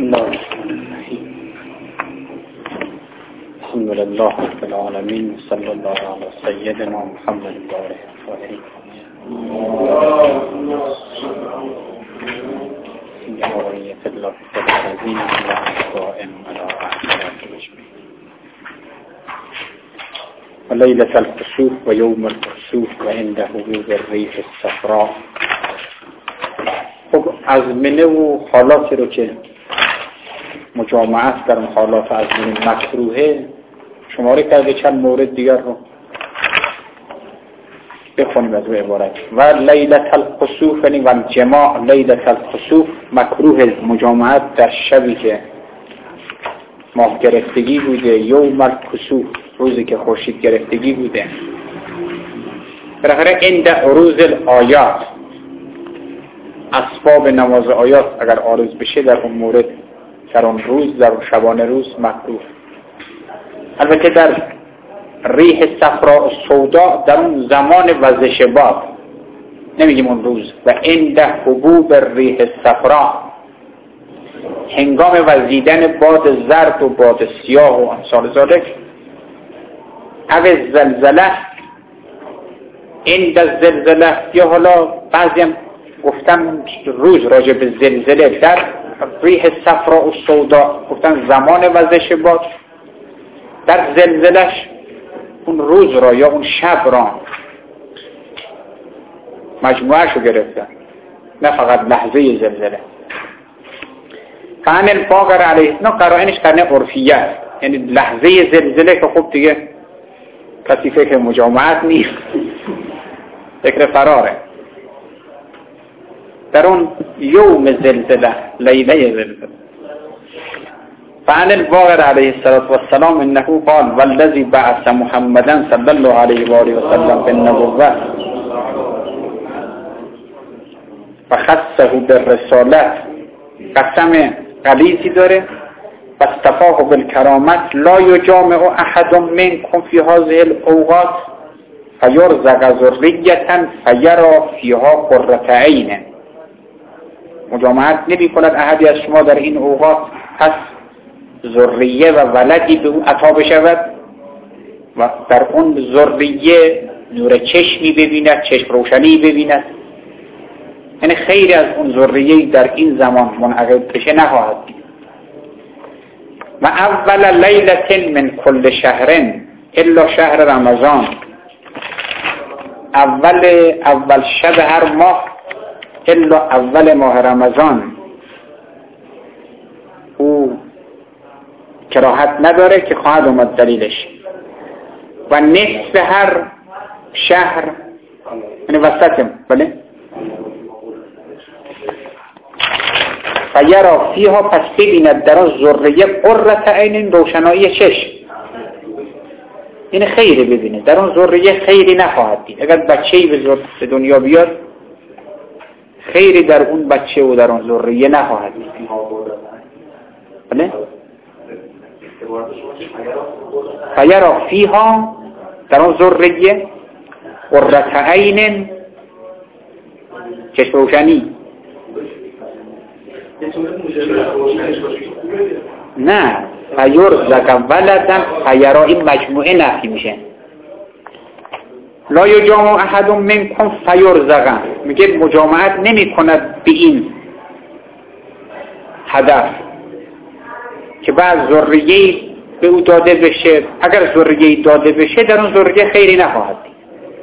الله الرحمن الرحیم. الحمد لله رب العالمین، صلی الله علی سیدنا محمد الطاهر الطاهر. جمهوریت الله العظیم قائم على احکامات مجمع. وليلة الكسوف ويوم الكسوف وعند هبوب الريح الصفراء. خب ازمنه و حالاتی رو که مجامعت در اون حالات ازمنه مکروهه شماره کرده. چند مورد دیگر رو بخونیم از عبارت. و لیلة الکسوف یعنی و جماع لیلة الکسوف مکروه مجامعت در شبی که ماه گرفتگی بوده، یوم الکسوف روزی که خورشید گرفتگی بوده. بالاخره عند عروض الآیات اسباب نماز آیات اگر عارض بشه در اون مورد، در اون روز، در اون شبانه روز مکروه. البته در ریح صفراء السوداء در اون زمان وزش باد، نمیگیم اون روز. و عند حبوب الریح الصفراء هنگام وزیدن باد زرد و باد سیاه و امثال ذالک. او زلزله عند الزلزله، یا حالا بعضی هم گفتن روز راجع به زلزله در ریح صفراء السوداء گفتن زمان وزش باد. در زلزلش اون روز را یا اون شب را مجموعه شو گرفتن، نه فقط لحظه زلزله. فعن الفاقر علیه، نه قرائنش قرنه عرفیه، یعنی لحظه زلزله که خب دیگه کسی فکر مجامعت نیست، فکر فراره. در اون یوم زلزله، لیله زلزله. فعن الباقر علیه السلام انه قال والذی بعث محمدا صلی الله علیه و آله و سلم بالنبوة و خصه بالرسالت، قسم غلیظی داره. و اصطفاه بالکرامت لا یجامع احد منکم فی هذه الاوقات فیرزق ذریة فیرا فیها قرة عین. مجامعت نمی کند احدی از شما در این اوقات، پس ذریه و ولدی به او عطا بشود و در اون ذریه نور چشمی ببیند، چشم روشنی ببیند. یعنی خیلی از اون ذریه در این زمان منعقد بشه نخواهد دید. و اول لیلة من کل شهر الا شهر رمضان، اول شب هر ماه الا اول ماه رمضان او کراهت نداره که خواهد اومد دلیلش. و نصف هر شهر یعنی وسطم، بله. فیرا فیها، پس ببیند در آن ذریه قرة عین، روشنایی چشم. یعنی خیری ببینه در اون ذریه، خیری نخواهد دید. اگر بچه‌ای به دنیا بیاد خیری در اون بچه و در اون ذریه نخواهد دید. بله. فیرا فیها، در اون ذریه قرة عین، چشم روشنی. نه فیرزق ولدا فیرا، این مجموعه نفی میشه. لا یجامع احد منکم فیرزق، میگه مجامعت نمی کند به این هدف که بعد ذریه به او داده بشه. اگر ذریه داده بشه در اون ذریه خیری نخواهد دید.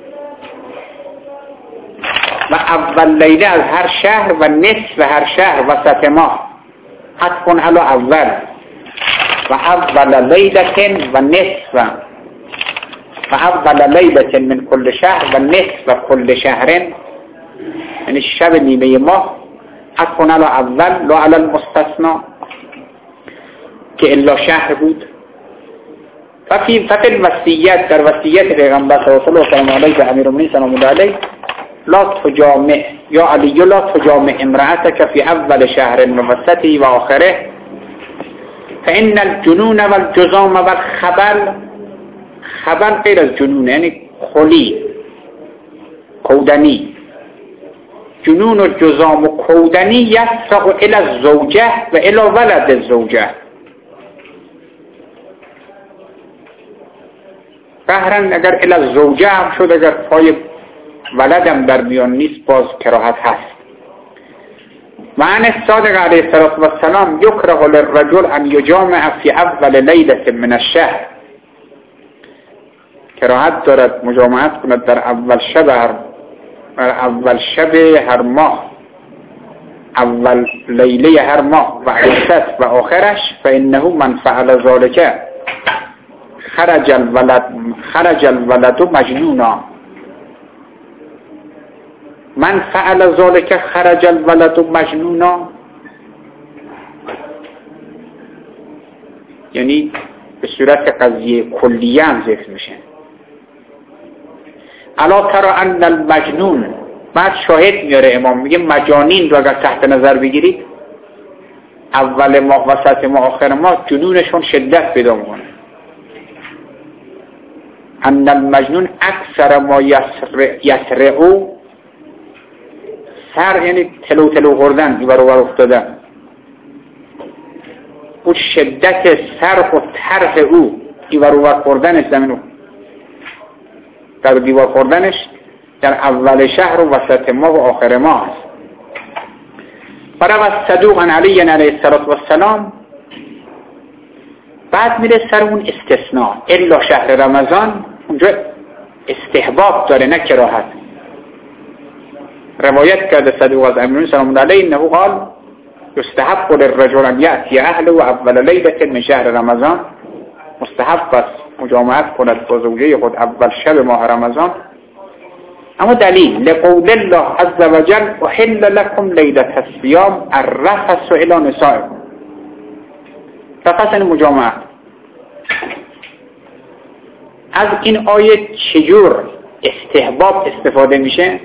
و اول لیله از هر شهر و نصف هر شهر وسط ماه، حتفون علی اول. و اول لیلة و نصف، و اول لیلة من کل شهر و نصف کل شهر، یعنی شب نیمه ماه. حتفون علی اول لا علی المستثنا که الا شهر بود. ففی الوصیت، در وصیت پیغمبر صلی الله علیه و امیرالمومنین سلام الله علیه، لا تجامع یا علی لا تجامع امرأتك فی اول شهر و وسطه و آخره، فإن الجنون والجزام والخبل، خبل غیر از جنون یعنی خلی، کودنی. جنون و جزام و کودنی یسرع الی الزوجه و الی ولد الزوجه. قهرن اگر الی الزوجه هم شد، اگر پای ولدم در میان نیست باز کراهت هست. و عن الصادق علیه السلام یکره للرجل ان یجامع فی اول لیلة من الشهر. کراهت دارد مجامعت کند در اول شب هر ماه، اول لیله هر ماه و اوسط و آخرش. فانه من فعل ذلك خرج الولد مجنونا. من فعل ذلك خرج الولد مجنونا، یعنی به صورت قضیه کلیه هم ذکر میشه. الا ترى ان المجنون، بعد شاهد میاره امام، میگه مجانین رو اگر تحت نظر بگیرید، اول ماه، وسط ماه، آخر ماه، جنونشون شدت پیدا میکنه. ان المجنون اکثر ما یسرعو، سر یعنی تلو تلو خوردن، ایور اوور افتادن. اون شدت سرخ و ترخ او، ایور اوور خوردنش، زمین او در دیوار خوردنش در اول شهر و وسط ماه و آخر ماه است. فرغ صدوق عن علی علیه السلام. بعد میره سر اون استثناء، الا شهر رمضان، اونجا استحباب داره نه کراهت. روایت کرده صدوق از امین سلام الله علیه انه قال یستحب للرجل ان یأتی اهله و اول لیلة من شهر رمضان. مستحب است مجامعت کند با زوجه خود اول شب ماه رمضان. اما دلیل لقول الله عز وجل احل لكم لیلة الصیام الرفث الی نسائکم. رفث یعنی مجامعت. از این آیه چجور استحباب استفاده میشه؟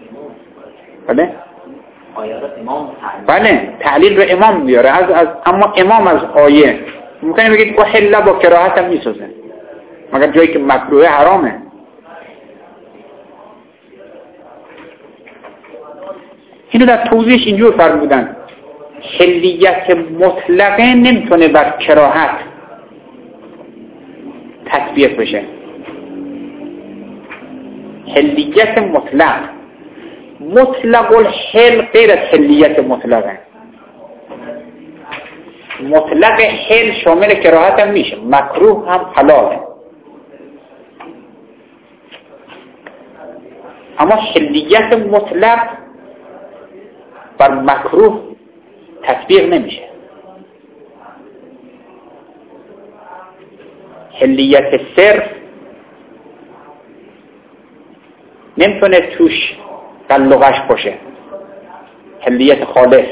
بله تعلیل رو امام بیاره. اما امام از آیه ممکنه بگید احل با کراهت هم میسازه، مگر جایی که مکروه حرامه. اینو در توضیحش اینجور فرمودن حلیت مطلقه نمیتونه بر کراهت تطبیق بشه. حلیت مطلق الحل غیر از حلیت مطلقه. مطلق حل شامل کراهت هم میشه، مکروه هم حلاله. اما حلیت مطلق بر مکروه تطبیق نمیشه. حلیت صرف نمیتونه توش قلقش باشه. حلیت خالص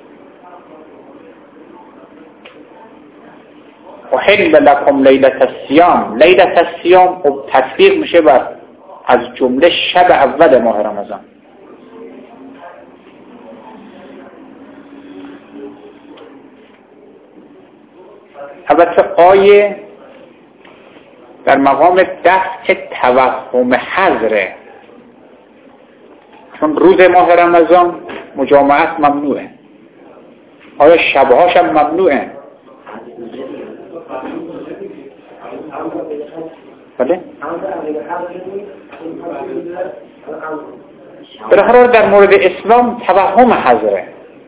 احل لکم لیلة الصیام. لیلة الصیام تطبیق میشه بر از جمله شب اول ماه رمضان. البته آیه در مقام دفع توهم حظره، چون روز ماه رمضان مجامعت ممنوعه. آیا شبهاش هم ممنوعه؟ بله؟ بالاخره در مورد اسلام توهم حظره.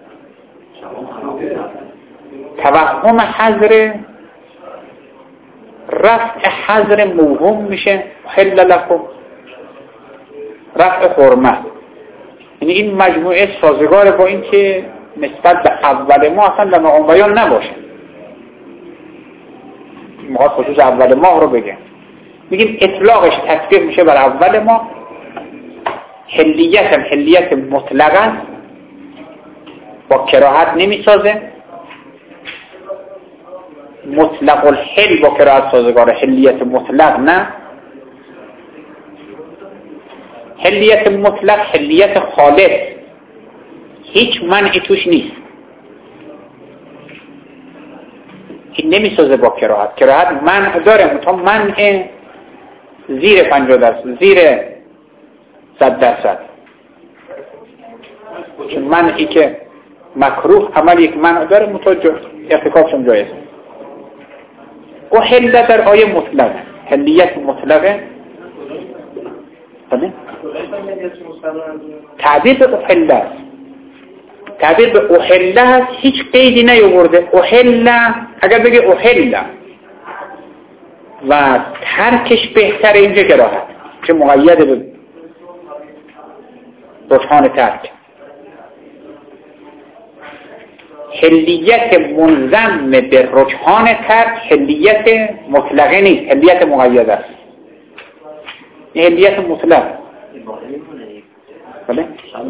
توهم حظره رفع حظر موهوم میشه. حل لکم رفع حرمت. یعنی این مجموعه سازگار با این که نسبت به اول ماه اصلا لما اون بیان نباشه. ما خصوص اول ماه رو بگم، میگیم اطلاقش تطبیق میشه بر اول ماه. حلیت هم حلیت مطلق است، با کراهت نمیسازه. مطلق الحل با کراهت سازگاره، حلیت مطلق نه. حلیت مطلق حلیت خالص، هیچ منعی توش نیست. این نمیسازه با کراهت. کراهت منع داره، مثلا منع زیر 50%، زیر 100%. چون منعی که مکروه عمل یک منع داره متوجه ارتکابشون جایز. احل در آیه مطلقه، حلیت مطلقه. تعبیر به احل است، تعبیر به احل است، هیچ قیدی نیاورده. احل اگر بگه احل و ترکش بهتره اینجا کراهت، چه مقید به رجحان ترک. حلیت منضم به رجحان ترک حلیت مطلقه نیست، حلیت مقید است. این حلیت مطلق بله؟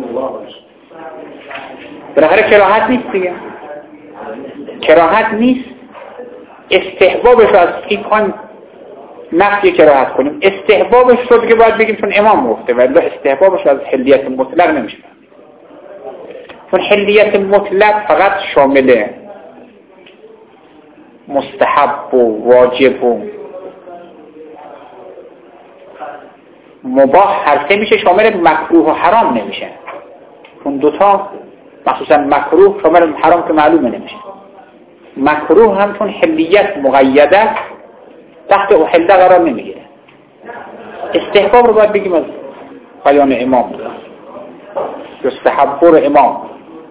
بالاخره کراهت نیست دیگه، کراهت نیست. استحبابش رو از این کن نفی کراهت کنیم، استحبابش رو دیگه باید بگیم چون امام گفته، ولی استحبابش از حلیت مطلق نمیشه، چون حلیت مطلق فقط شامل مستحب و واجب و مباح هرچه میشه، شامل مکروه و حرام نمیشه. اون دوتا مخصوصا مکروه شامل حرام که معلومه نمیشه. مکروه هم چون حلیت مقیده تحت احل قرار نمیگیره. استحباب رو باید بگیم از بیان امام، استحباب رو امام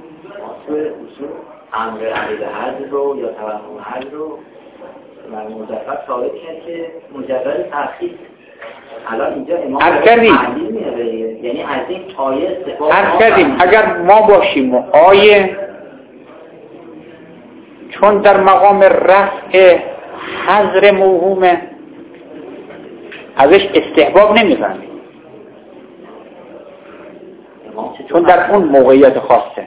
امر عقیده حد رو یا توهم حد رو مجرد ثابت کرد که مجرد تأخیر. الان اینجا امام تعلیم میاره، یعنی از این آیه استفاده کردیم. اگر ما باشیم و آیه چون در مقام رفع حظر موهومه ازش استحباب نمیزنیم، چون در اون موقعیت خاصه.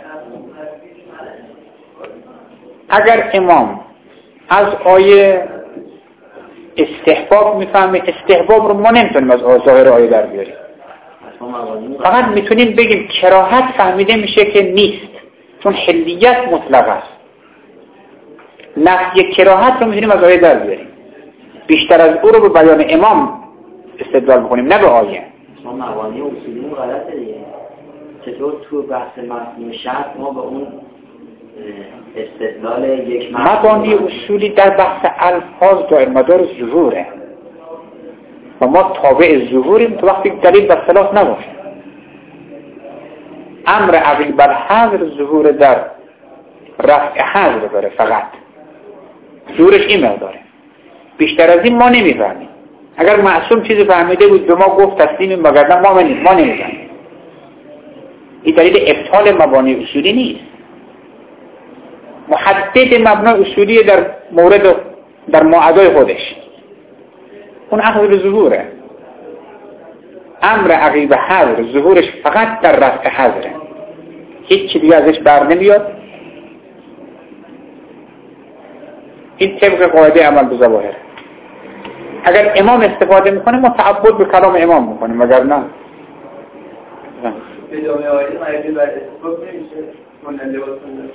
اگر امام از آیه استحباب میفهمه، استحباب رو ما نمیتونیم از ظاهر آیه در بیاریم، فقط میتونیم بگیم کراهت فهمیده میشه که نیست، چون حلیت مطلق است. نفی کراهت رو میتونیم از آیه در بیاریم، بیشتر از او رو به بیان امام استدلال بکنیم نه به آیه. ما مبانی اصولی غلطه دیگه. چطور تو بحث مفهوم شرط ما به اون استدلال یک مبانی اصولی در بحث الفاظ دائر مدار ظهوره و ما تابع ظهوریم تو وقتی دلیل و خلاف نباشه. امر عقیل بر حظر ظهور در رفع حظر داره، فقط ظهورش این مقداره، بیشتر از این ما نمیفهمیم. اگر معصوم چیزی فهمیده بود به ما گفت تسلیم مگردن ما نمیفهمیم. این دلیل ابطال مبانی اصولی نیست. محدد مبنای اصولی در مورد در معادای خودش اون اخذ به ظهوره. امر عقیب حظر ظهورش فقط در رفع حظره، هیچ چیزی ازش بر نمیاد. این طبق قاعده عمل به ظواهر. اگر امام استفاده میکنه ما تعبد به کلام امام میکنیم، مگر نه به جامعه آیه معنی بر استفاده نمیشه ماننده باسنده.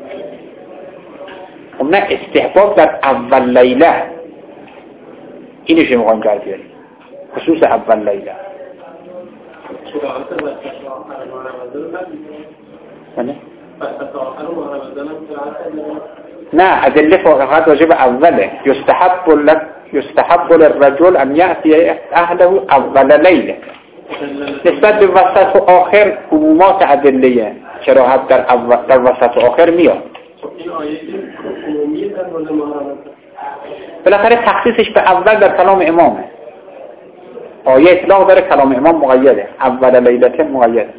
خب نه، استحباب در اول لیله اینش میخوایم در بیاریم، خصوص اول لیله. نه، ادله فقط راجع به اوله. یستحب للرجل ان یأتی اهله اول لیله. نسبت به وسط و آخر عمومات ادله کراهت در وسط و آخر میاد. این آیه عمومی در مورد محرمات بالاخره تخصیصش به اول در کلام امامه. آیه اطلاق داره، کلام امام مقیده، اول لیلت مقیده.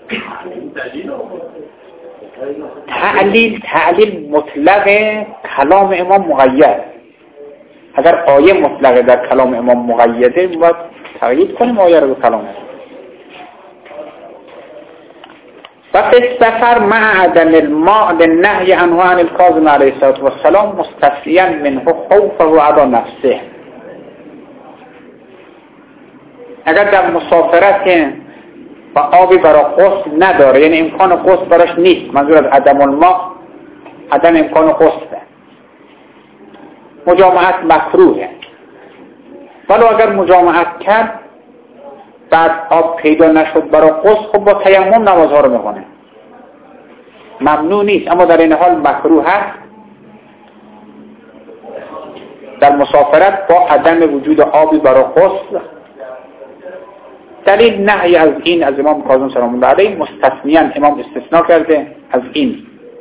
تعلیل مطلق کلام امام مقید. اگر آیه مطلق در کلام امام مقیده باید تقیید کنیم آیه رو به کلام امام. ففي السفر مع عدم الماء للنهي عنه عن الكاظم عليه الصلاة والسلام مستفيا منه خوفه على نفسه. اگر در مسافرت و آبی برای غسل نداره، یعنی امکان غسل براش نیست، منظور از عدم الماء عدم امکان غسله، مجامعت مکروهه. ولی اگر مجامعت کرد بعد آب پیدا نشد برای غسل، خب با تیمم نمازها رو میکنه. ممنوع نیست اما در این حال مکروه هست در مسافرت با عدم وجود آبی برای غسل. دلیل نهی از این از امام کاظم سلام الله علیه، مستثنیاً امام استثناء کرده از این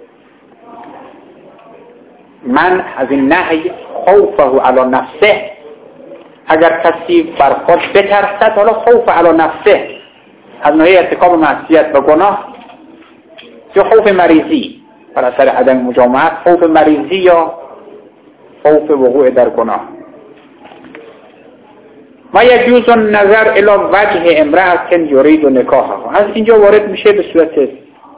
من از این نهی خوفه علی نفسه، اگر کسی بر خود بترسد، حالا خوف علی نفسه از نوعی ارتکاب معصیت و گناه یا خوف مریضی بر اثر عدم مجامعت، خوف مریضی یا خوف وقوع در گناه. و یجوز النظر الی وجه امرأة یرید نکاحها، از اینجا وارد میشه به صورت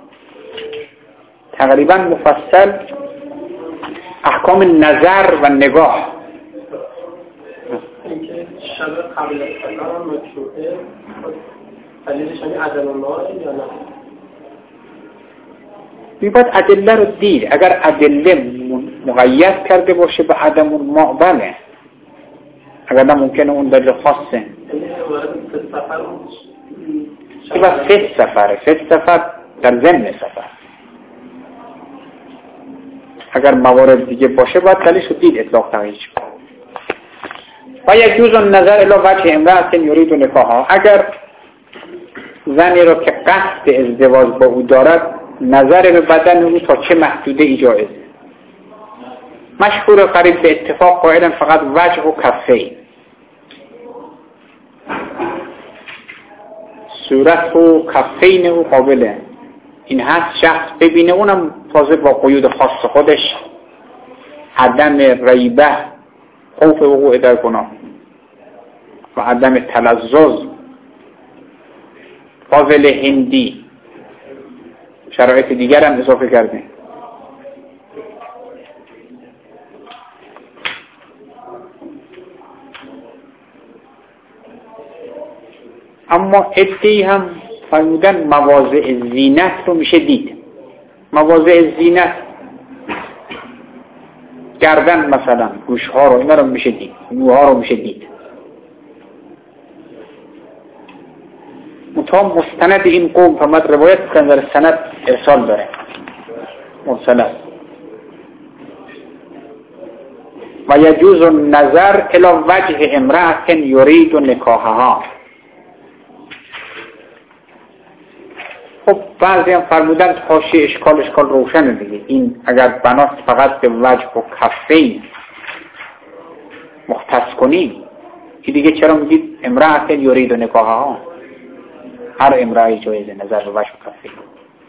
تقریبا مفصل احکام نظر و نگاه. اینکه شب قبل از سلام مشروعه دلیلش همین عدم الله یا نه؟ باید ادله رو دید. اگر ادله مقید کرده باشه به عدم الماء بله، اگر نه ممکنه اون دلیل خاصه. این باید فی سفر در ضمن سفر. اگر موارد دیگه باشه باید دلیلش رو دید اطلاق تغییر. و یجوز النظر الی وجه امرأة یرید نکاحها، اگر زنی رو که قصد ازدواج با او دارد نظر به بدن او تا چه محدوده ای جایزه. مشهور قریب به اتفاق قائلا فقط وجه و کفین، صورت و کفین او قابله این هست شخص ببینه، اونم تازه با قیود خاص خودش، عدم ریبه، خوف وقوع در گناه و عدم تلذذ، فاضل هندی، شرایط دیگر هم اضافه کرده. اما عده‌ای هم فرمودن مواضع زینت رو میشه دید. مواضع زینت گردن مثلا، گوشها رو، اینا رو میشه دید، موها رو میشه دید. مطابق مستند این قوم فرمود روایت کردن در سند ارسال داره، مرسل است. و یجوز النظر الی وجه امرأة یرید نکاحها. خب بعضی هم فرمودن حاشیه اشکال روشنه دیگه، این اگر بناست فقط به وجه و کفین مختص کنیم که دیگه چرا میگید امرأة یرید نکاحها؟ هر امرأهی جایزه نظر به وجه و کفین.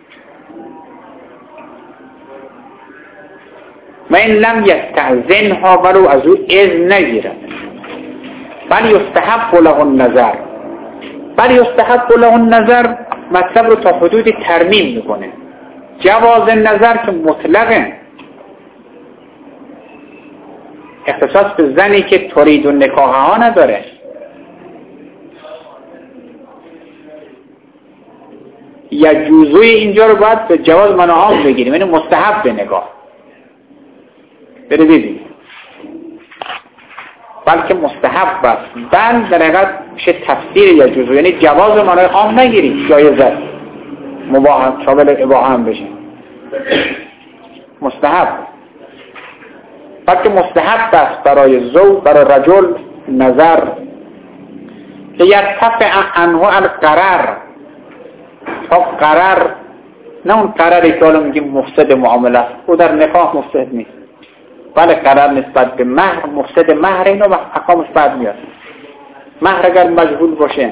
و این لم یستأذنها، ولو از او اذن نگیرد، بل یستحب له النظر. بل یستحب له النظر مطلب رو تا حدودی ترمیم میکنه. جواز نظر که مطلقه، اختصاص به زنی که ترید و نکاحها نداره. یا جوزوی اینجا رو باید به جواز مناعام بگیریم، یعنی مستحب به نگاه بره ببینیم، بلکه مستحب است. بل در حقیقت میشه تفسیر یا جزو، یعنی جواز معنای عام نگیرید، جایزه مباح شامل اباحه هم بشه، مستحب. بلکه مستحب است برای زوج، برای رجل نظر که یرتفع عنه القرار، تا قرار، نه اون قراری که حالا میگیم مفسد معامله است، او در نکاح مفسد نیست، بله قرار نسبت به مهر مفسد مهر، اینو احکامش بعد میاد. مهر اگر مجهول باشه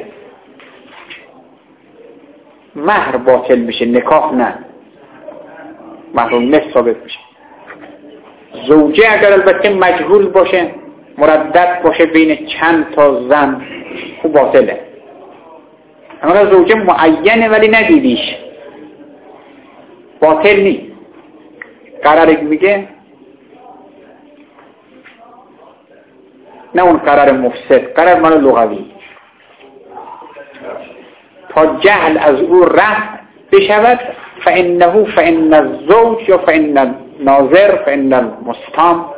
مهر باطل میشه، نکاح نه، مهر نصف ثابت میشه. زوجه اگر البته مجهول باشه، مردد باشه بین چند تا زن، خوب باطله. اما زوجه معینه ولی ندیدیش، باطل نیست. قراری میگه نه اون قرار مفسد، قرار مال لغوی، تا جهل از او رفع بشود. فإن الزوج یا فإن الناظر فإن المستام،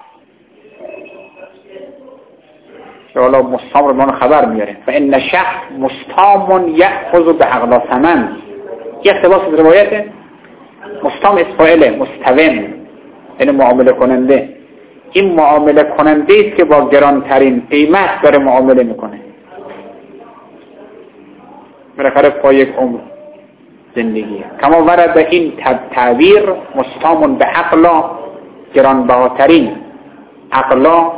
یا حالا مستام رو من خبر میاره، فإن شخص مستام یأخذ بأغلی ثمن. یه اقتباس از روایته مستام اسفائله مستوم، یعنی معامله کننده. این معامله کننده است که با گرانترین قیمت داره معامله میکنه. بالاخره پای یک عمر زندگیه. کما ورد این تعبیر مستامون به عقلا، گرانبهاترین عقلا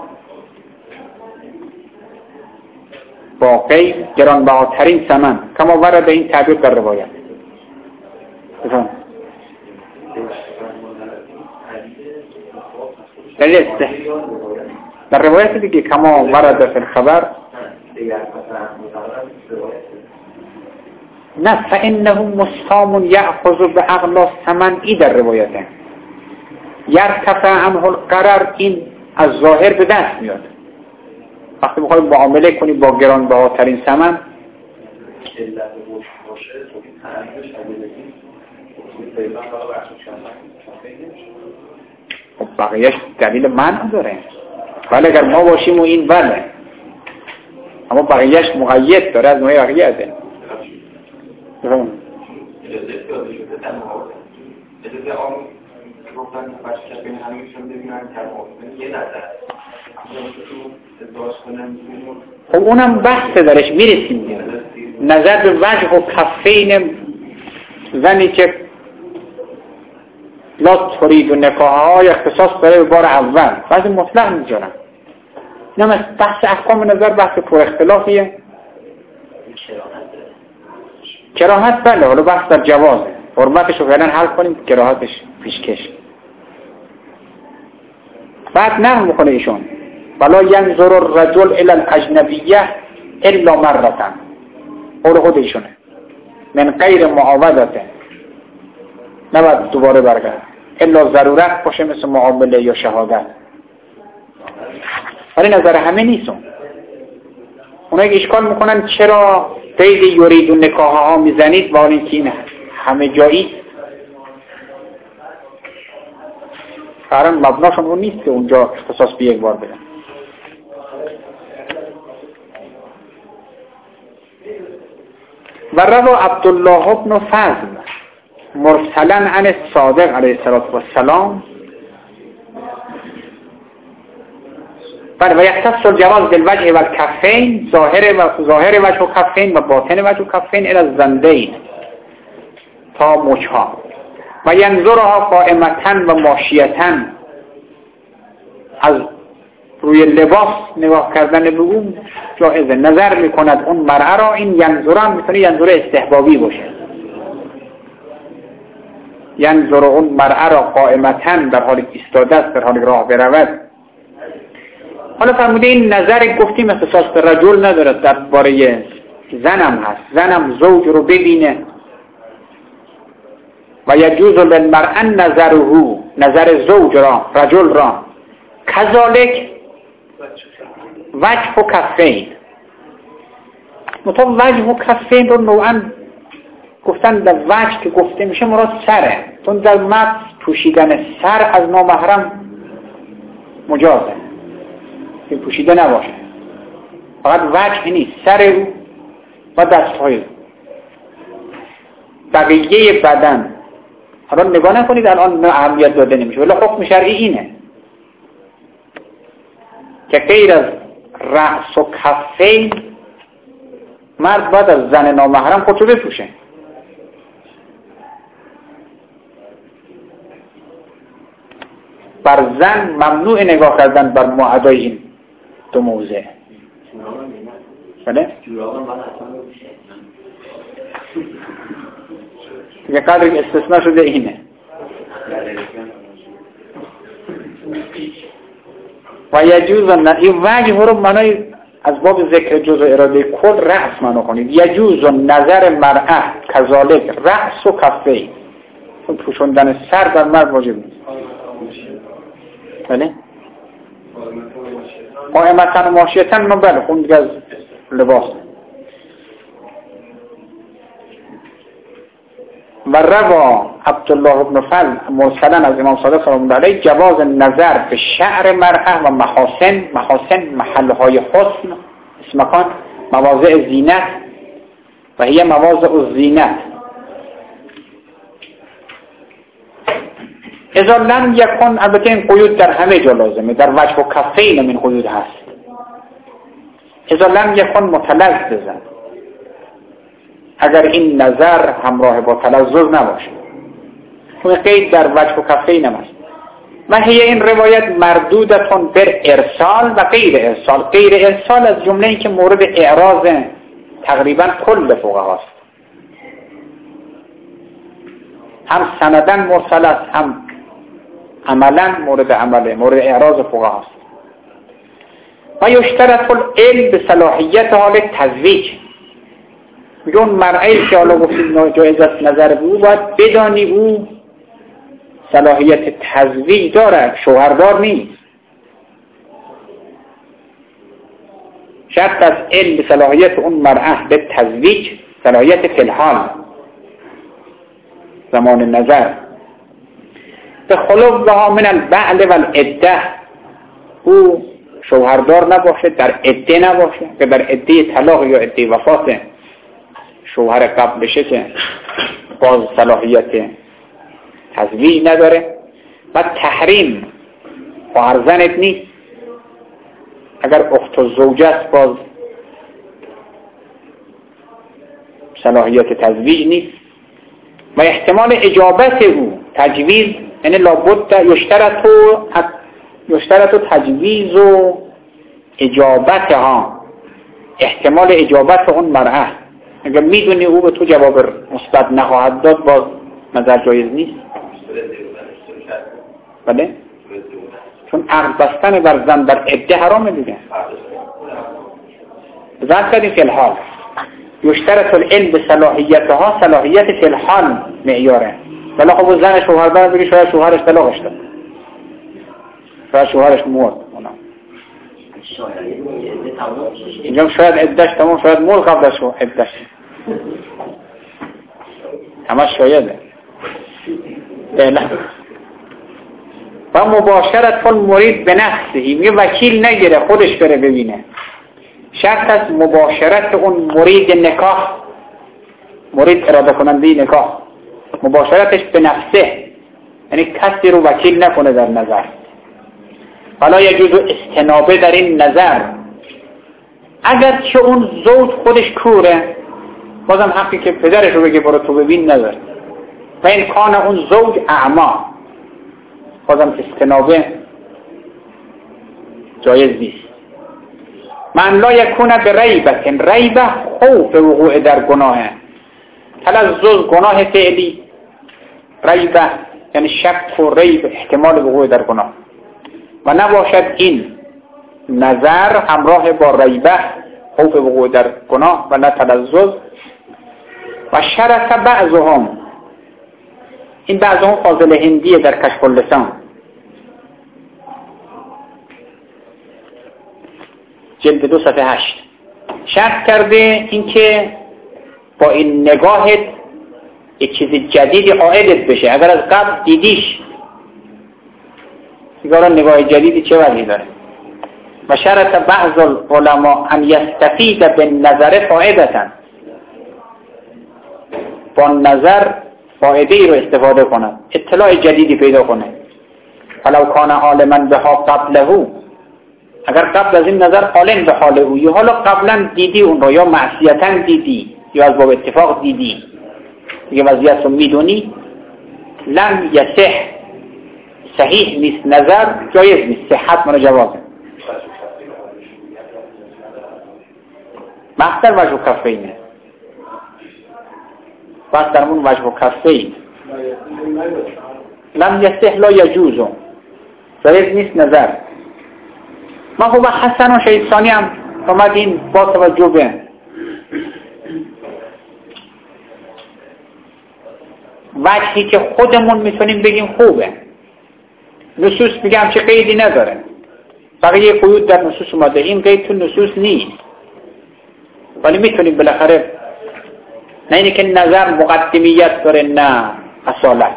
باقی، گرانبهاترین ثمن. کما ورد این تعبیر در روایت. بفهم در روایت دیگه کما ورد فی الخبر نه فإنه مستام یأخذ بعقل الثمن. ای در روایته یرتفع عنه القرر، این از ظاهر به دست میاد. وقتی بخوای معامله کنی با گرانبهاترین ثمن، خب بقیهش دلیل منع داره. ولی اگر ما باشیم و این بله، اما بقیهش مقید داره از نوعی بقیه. خب اونم بحث درش میرسیم. نظر به وجه و کفین زنی که لا ترید و نکاحهای اختصاص داره به بار اول، بعضی مطلق میذارن. اینم بحث احکام نظر بحث پر اختلافیه. کراهت بله، حالا بحث در جوازه. حرمتش رو فعلا حل کنیم، کراهتش پیشکش. بعد نقل میکنه ایشون ولا ینظر الرجل الى الاجنبیه الا مرة. قول خود ایشونه من غیر معاودته، نباید دوباره برگرد الا ضرورت باشه مثل معامله یا شهادت. ولی نظر همه نیستون. اونایی که اشکال میکنن چرا قید یرید و نکاح ها میزنید و حالی که این همه جایی، قرار مبناشون اون نیست که اونجا اختصاص به یک بار بدن. و روا عبدالله بن فضل مرسلا عن الصادق علیه السلام بله و یختص الجواز بالوجه و الکفین، ظاهر وجه و کفین و باطن وجه و کفین الى الزندین تا مچها و ینظرها قائمتن و ماشیتن. از روی لباس نگاه کردن به اون جایزه. نظر میکند اون مرأه را. این ینظران میتونه ینظر استحبابی باشه. ینظر اون مرأه را قائمتن، در حال ایستاده است، در حال راه برود. حالا فرموده این نظر گفتیم اختصاص به رجل نداره، در باره زنم هست. زنم زوج رو ببینه و یجوز للمرأة نظره، نظر زوج را، رجل را. کذالک وجه و کفین. مثلا وجه و کفین رو نوعا گفتن در وجه که گفته میشه مراد سره، چون در متن پوشیدن سر از نامحرم مجازه، که پوشیده نباشه. فقط وجه نیست، سر رو و دستهای رو. بقیه بدن حالا نگاه نکنید الان اهمیت داده نمیشه، ولی حکم شرعی اینه که غیر از رأس و کفین مرد باید از زن نامحرم خودشو بپوشه. بر زن ممنوع نگاه کردن بر معدای این دو موضع. بله؟ یه قدر استثناء شده اینه. و یجوز این وجه رو منای از باب ذکر جزء اراده کل رأس منو کنید. یجوز نظر مرأة کذالک رأس و کفین. پوشوندن سر بر مرد واجب نیست. بله؟ قائمتن و ماشیتن ما بله خون دیگه از لباس. و روا عبدالله بن فضل مرسلا از امام صادق سلام الله علیه جواز نظر به شعر مرأة و محاسن محلهای حسن اسمکان مواضع زینت و هی مواضع الزینت اذا لم یکن، البته این قیود در همه جا لازمه، در وجه و کفین من قیود هست. اذا لم یکن متلذذا، اگر این نظر همراه با تلذذ نباشه، اون قید در وجه و کفین هم هست. و هی این روایت مردودتون بر ارسال و غیر ارسال. غیر ارسال از جمله این که مورد اعراض تقریبا کل فقها است، هم سندن مرسل است، هم عملا مورد عمله، مورد اعراض فقها است. و یشترط العلم به صلاحیت حال تزویج. میگه اون مرعی که حالا گفتیم جایز است نظر به او، باید بدانی او صلاحیت تزویج دارد، شوهردار نیست. شرط از علم به صلاحیت اون مرعه به تزویج، صلاحیت فی الحال زمان نظر، به خلوها من البعل و العده، او شوهردار نباشه، در عده نباشه، که در عده طلاق یا عده وفات شوهر قبلشه که باز صلاحیت تزویج نداره. و تحریم خواهرزنت نیست، اگر اخت و زوجه است باز صلاحیت تزویج نیست. و احتمال اجابت او تجویز، یعنی لابد یشترط تجویز و اجابتها، احتمال اجابت اون مرأه، اگر میدونی او به تو جواب مثبت نخواهد داد باز نظر جایز نیست. بله؟ چون عقد بستن بر زن در عده حرامه دیگه. زن کردیم فی الحال. یشترط العلم به صلاحیتها، صلاحیت فی الحال معیاره. ولی خب زن شوهردار بگه شاید شوهرش طلاقش داد، شاید شوهرش مرد، اینجا شاید عدش تمام، شاید مرد قبل از عدش، همه شایده. و مباشرت المرید به نفسه، میگه وکیل نگیره، خودش بره ببینه. شرط از مباشرت اون مرید نکاح، مرید اراده کننده نکاح، مباشرتش به نفسه، یعنی کسی رو وکیل نکنه در نظر. حالا یجوز استنابه در این نظر، اگر که اون زوج خودش کوره، بازم حقی که پدرش رو بگه برو تو ببین نداره. و این کان اون زوج اعما، بازم استنابه جایز نیست. من لا یکونه به ریبت، ریبه خوف وقوع در گناهه، تلذذ گناه فعلی، ریبه یعنی شک و ریب، احتمال وقوع در گناه، و نباشد این نظر همراه با ریبه، خوف وقوع در گناه و نه تلذذ. و شرط بعضهم، این بعضهم فاضل هندیه در کشف اللسان، جلد 2 صفحه 8. شرط کرده اینکه با این نگاهت یک چیز جدیدی عائدت بشه. اگر از قبل دیدیش، دیگه نگاه جدیدی چه وضعی داره. و شرط بعض العلماء ان یستفید بالنظر فائدة، با نظر فایده ای رو استفاده کنه، اطلاع جدیدی پیدا کنه. ولو کان عالما بها قبله، اگر قبل از این نظر عالم به حال او، یا حالا قبلا دیدی اون رو، یا معصیتا دیدی یا از باب اتفاق دیدی، دیگه وضعیت رو میدونی، لم یصح، صحیح نیست، نظر جایز نیست، صحت من جوازه. مقدر وجه کفینه، بس درمون وجه کفین لم یصح لا یجوزو، جایز نیست نظر. ما خوب حسن و شیطانی هم اومدین با توجه به وجهی که خودمون میتونیم بگیم خوبه، نصوص میگم چه قیدی نداره، بقیه قیود در نصوص اومده، این قید تو نصوص نیست، ولی میتونیم بالاخره، نه اینه که نظر مقدمیت داره نه اصالت،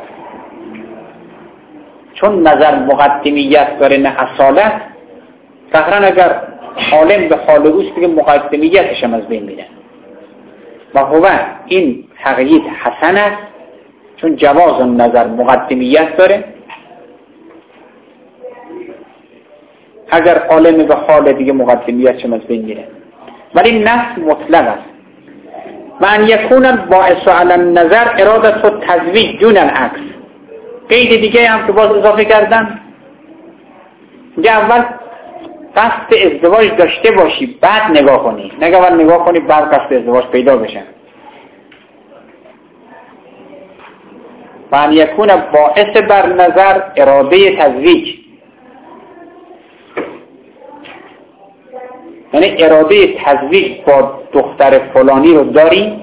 چون نظر مقدمیت داره نه اصالت، تقریبا اگر عالم به حال اوست دیگه مقدمیتش هم از بین میره. و هو این تقیید حسن است، چون جواز نظر مقدمیت داره اگر عالم به حال دیگه مقدمیت شما از بین میره. ولی نص مطلق است. و ان یکون باعث علی النظر اراده التزویج دون العکس. قید دیگه هم که باز اضافه کردن، میگه اول قصد ازدواج داشته باشی بعد نگاه کنی، نگه اول نگاه کنی بعد قصد ازدواج پیدا بشه. و ان یکون باعث بر نظر اراده تزویج، یعنی اراده تزویج با دختر فلانی رو داری،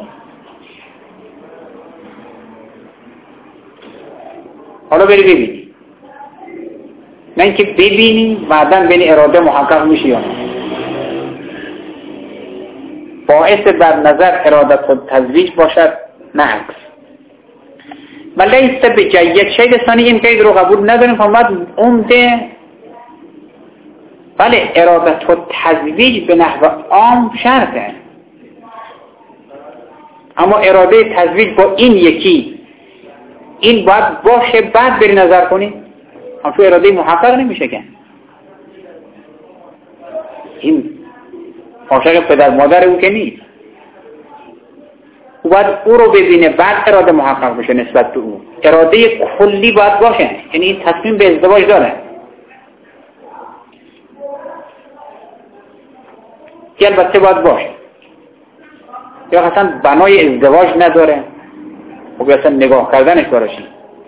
حالا بری ببینی، نه اینکه ببینی بعداً ببینی اراده محقق میشه یا نه. باعث بر نظر اراده تزویج باشد نه عکس. و لیس بجید شید ثانی، این قید رو قبول نداریم. فرمود عمده بله اراده تزویج به نحو عام شرطه، اما اراده تزویج با این یکی این باید باشه بعد بری نظر کنی، اما تو اراده محقق نمیشه که. این عاشق پدر مادر او که نیست، او باید او رو ببینه بعد اراده محقق بشه نسبت به او. اراده کلی باید باشه، یعنی این تصمیم به ازدواج داره. که البته باید باشه، یا اصلا بنای ازدواج نداره خب اصلا نگاه کردنش بارشی.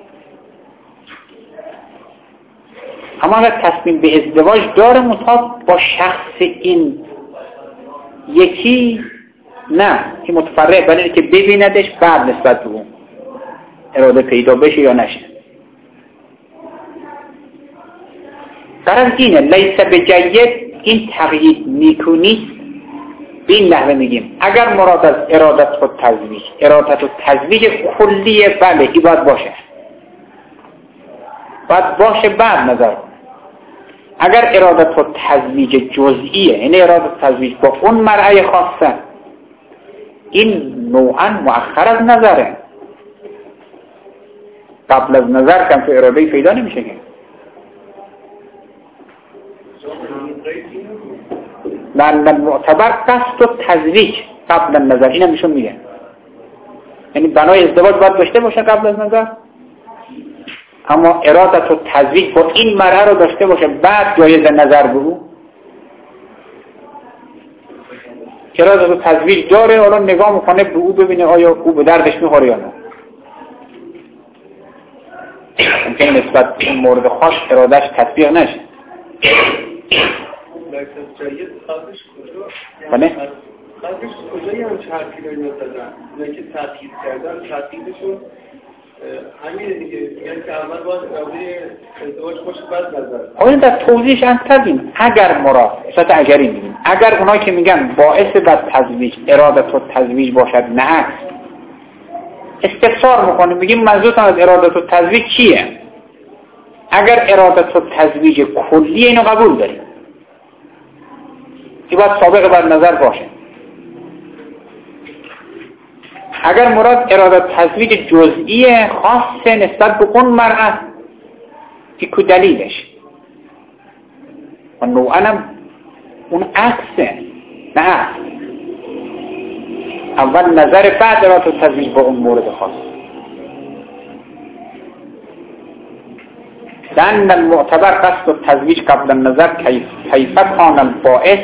اما اگر تصمیم به ازدواج داره مطابق با شخص این یکی نه، که متفرق بله که ببیندش بعد نسبت به اون اراده پیدا بشه یا نشه. در از اینه لیس بجید، این تقیید نیکو نیست. به این نحوه میگیم اگر مراد از ارادت و تزویج، ارادت و تزویج کلیه بله این باید باشه، باید باشه بعد نظر کن. اگر ارادت و تزویج جزئیه، یعنی ارادت تزویج با اون مرعی خاصه، این نوعا مؤخر از نظره، قبل از نظر کم تو اراده پیدا نمیشه که. لأن معتبر قصد و تزویج قبل النظر، این هم ایشون میگه، یعنی بنای ازدواج باید داشته باشه قبل از نظر، اما ارادت و تزویج با این مرحله رو داشته باشه بعد جایز نظر به او. ارادت و تزویج داره، حالا نگاه میکنه به او ببینه آیا او به دردش میخوره یا نه. ممکنه نسبت به این مورد خاص ارادش تطبیق نشه. بله؟ قبلش کجایی هم ترتیب اینا دادن؟ اینا که ترتیب کردن ترتیبشون همین دیگه، یعنی که اول باید اراده ازدواج باشه بعد نظر. آیا در توضیحش کردیم اگر مراد صورت اگری میگیم، اگر اونایی که میگن باعث بر تزویج ارادت و تزویج باشد نه عکس، استفسار میکنیم میگیم منظورتون از ارادت و تزویج چیه؟ اگر ارادت و تزویج کلی اینو قبول داریم، این باید سابق بر نظر باشه. اگر مراد ارادت تزویج جزئی خاصه نسبت به اون مرأة، که دلیلش و نوعا هم اون عکسه نه عکس، اول نظر بعد ارادت تزویج با اون مورد خاص. لأن المعتبر قصد التزویج قبل النظر کیف کان الباعث،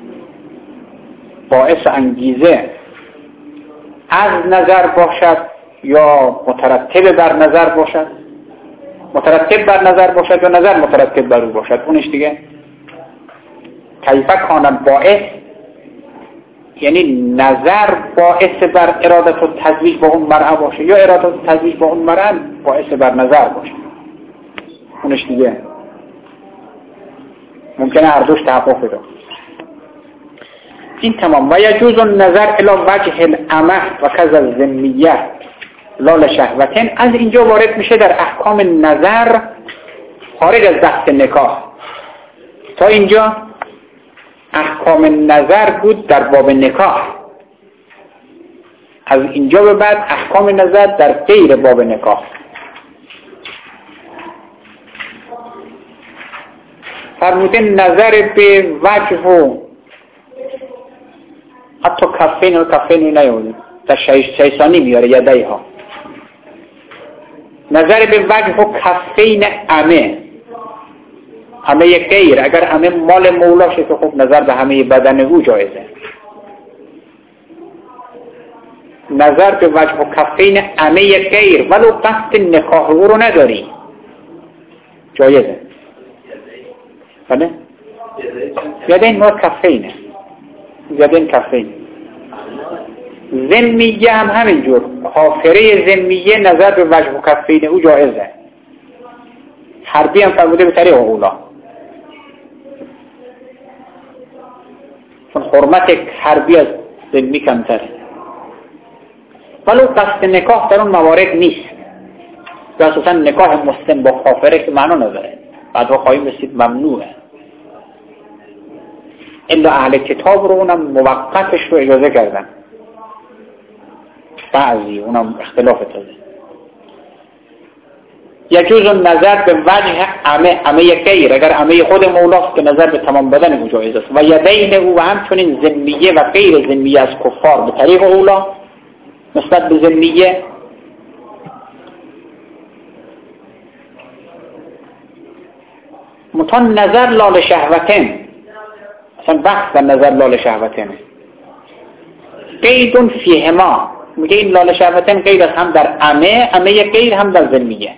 باعث انگیزه از نظر باشد یا مترتب بر نظر باشد، مترتب بر نظر باشد یا نظر مترتب بر او باشد، اونش دیگه کیف کان الباعث، یعنی نظر باعث بر ارادت و تزویج با اون مرأة باشه یا ارادت و تزویج با اون مرأة باعث بر نظر باشه، اونش دیگه ممکنه هر دوش تحقق بده. این تمام. و یجوز النظر الی وجه الامه و کذا الذمیه لا لشهوتین، از اینجا وارد میشه در احکام نظر خارج از بحث نکاح. تا اینجا احکام نظر بود در باب نکاح، از اینجا به بعد احکام نظر در غیر باب نکاح. فرموده نظر به وجه و حتی کفین نیاورده در شیطانی میاره یدهی ها. نظر به وجه و کفین عمه غیر، اگر عمه مال مولاشه که خب نظر به همه بدن او جایزه. نظر به وجه و کفین عمه غیر ولو قصد نکاح او رو نداری جایزه. بله؟ یدین ما کفینه، یدین کفین. ذمیه هم همینجور، کافره ذمیه نظر به وجه و کفین او جایزه. حربی هم فرموده به طریق اولا، چون حرمت حربی از ذمی کمتره. ولو قصد نکاح در اون موارد نیست، یا اساسا نکاح مسلم با کافره که معنا نداره، بعدها خواهیم رسید ممنوعه. الا اهل کتاب رو اونم موقتش رو اجازه کردن، بعضی اونم اختلاف تازه. یجوز نظر به وجه عمه غیر، اگر عمه خود مولاست که نظر به تمام بدن او جایز است. و یدین او و همچنین ذمیه و غیر ذمیه از کفار به طریق اولا نسبت به ذمیه. متان نظر لال شهوتن، اصلا بحث در نظر لال شهوتن قیدون فیهما، میگه این لال شهوتن قید است هم در عمه غیر هم در ذمیه.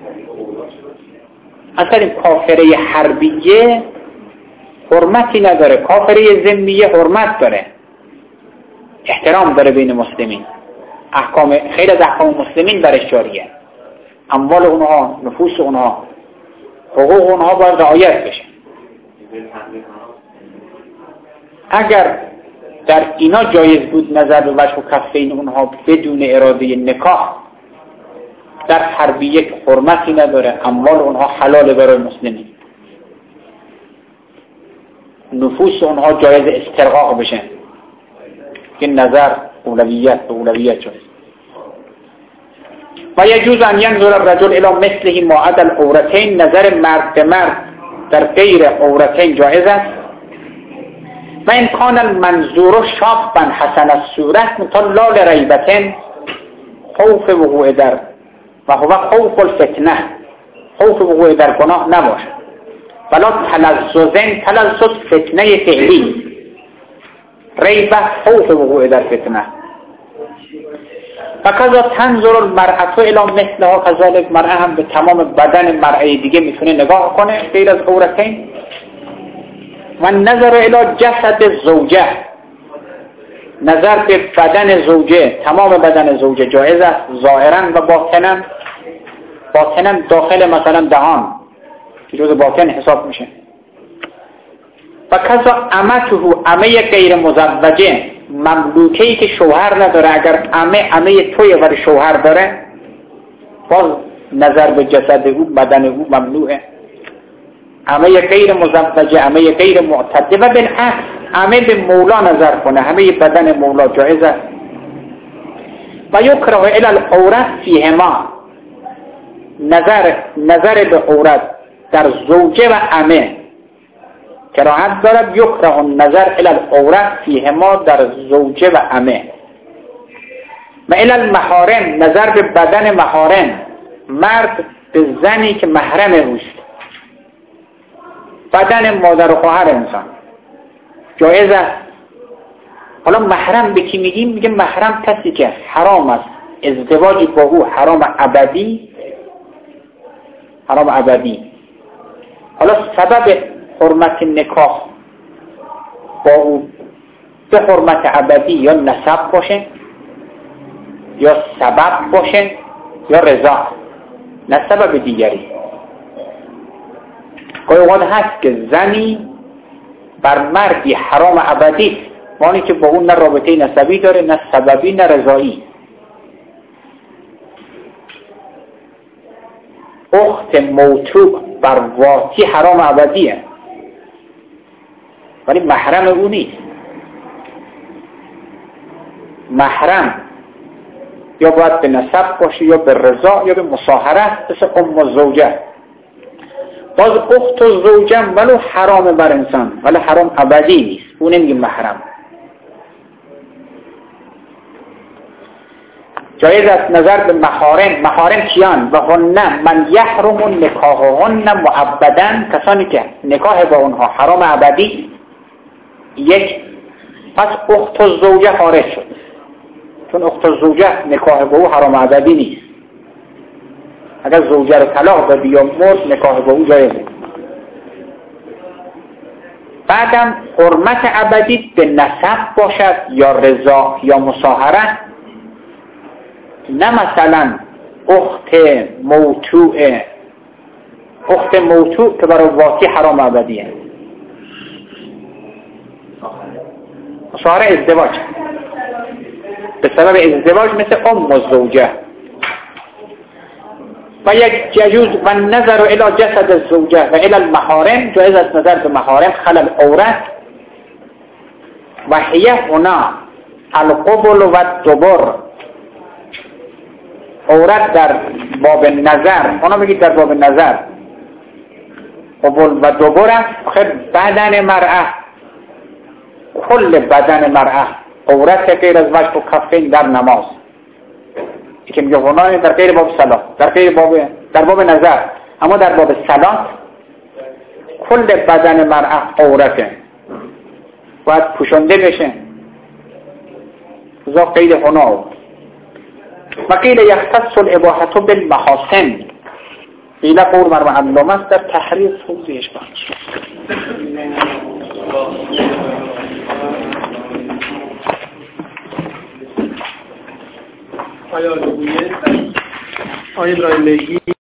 اصلا این کافره حربیه حرمتی نداره، کافره ذمیه حرمت داره، احترام داره بین مسلمین، احکام خیلی از احکام مسلمین برش جاریه، اموال اونها، نفوس اونها، حقوق اونها باید رعایت بشه. اگر در اینا جایز بود نظر به وجه و کفین اونها بدون اراده نکاح، در حربیه که حرمتی نداره، اموال اونها حلال برای مسلمین، نفوس اونها جایز استرقاق بشه، که نظر اولویت جایز. و یجوز ان ینظر الرجل الی مثله ما عدا العورتین، نظر مرد به مرد در غیر عورتین جایز است. و این کان المنظور شابا حسن الصورت مطلال ریبتن خوف وقوع در و هو خوف الفتنه، خوف وقوع در گناه نباشد. ولا تلذذ فتنه فعلی، ریبه خوف وقوع در فتنه. و کذا تنظر المرأة الی مثلها، کذالک مرأة هم به تمام بدن مرأة دیگه میتونه نگاه کنه غیر از عورتین. و نظر الی جسد زوجه، نظر به بدن زوجه، تمام بدن زوجه جایز است، ظاهرا و باطنا. باطنا داخل مثلا دهان که جز باطن حساب میشه. و کذا امته، امه غیر مزوجه، مملوکه‌ای که شوهر نداره، اگر امه توی ولی شوهر داره، باز نظر به جسد او، بدن او ممنوعه. امه غیر مزوجه، امه غیر معتده و بالعکس امه به مولا نظر کنه، همه بدن مولا جایز است. و یکره الی العورت فیهما، نظر به عورت در زوجه و امه کراهت دارد. یکره النظر الی العورت فیهما، در زوجه و امه. و الی المحارم، نظر به بدن محارم، مرد به زنی که محرم اوست، بدن مادر و خواهر انسان جایز است. حالا محرم به کی میگیم؟ میگه محرم کسی که حرام است ازدواج با او، حرام ابدی. حالا سبب حرمت نکاح با او به حرمت ابدی یا نسب باشه، یا سبب باشه، یا رضا، نه سبب دیگری. گاهی اوقات هست که زنی بر مردی حرام ابدی، مانی که با اون نه رابطه نسبی داره، نه سببی، نه رضایی. اخت موتوب بر واتی حرام ابدیه، ولی محرم او نیست. محرم یا باید به نسب باشه، یا به رضا، یا به مصاهره، مثل ام زوجه. باز اخت و زوجم ولو حرام بر انسان، ولی حرام ابدی نیست، اون نمیگه محرم. جایز است نظر به محارم کیان؟ و هن من یحرم نکاحهن مؤبدا، کسانی که نکاح با اونها حرام ابدی. یک، پس اخت و زوجه خارج شد، چون اخت و زوجه نکاح با او حرام ابدی نیست. اگر زوجه رو طلاق دادی یا مرد، نکاح با او جایزه. بعدم حرمت ابدی به نسب باشد یا رضا یا مصاهره، نه مثلا اخت موتوع که برای واقعی حرام ابدیه. مصاهره ازدواج، به سبب ازدواج مثل ام الزوجه. و یک جایز و نظر الی جسد الزوجه و الی المحارم، جایز است نظر به محارم خلال عورت. و هی هنا القبل و دبر، عورت در باب نظر، اونا بگید در باب نظر قبل و دبر است. بدن مرأه، کل بدن مرأه عورت غیر از وجه و کفین در نماز، که میگه هنا در غیر باب صلاة، در باب نظر، اما در باب صلاة کل بدن مرأه عورته، باید پوشنده بشه. ذا قید هنا. و قیل یختص الاباحة بالمحاسن، قیل قول مرمع علامه است در تحریر توضیحش باش. آیا ابراهیم بگی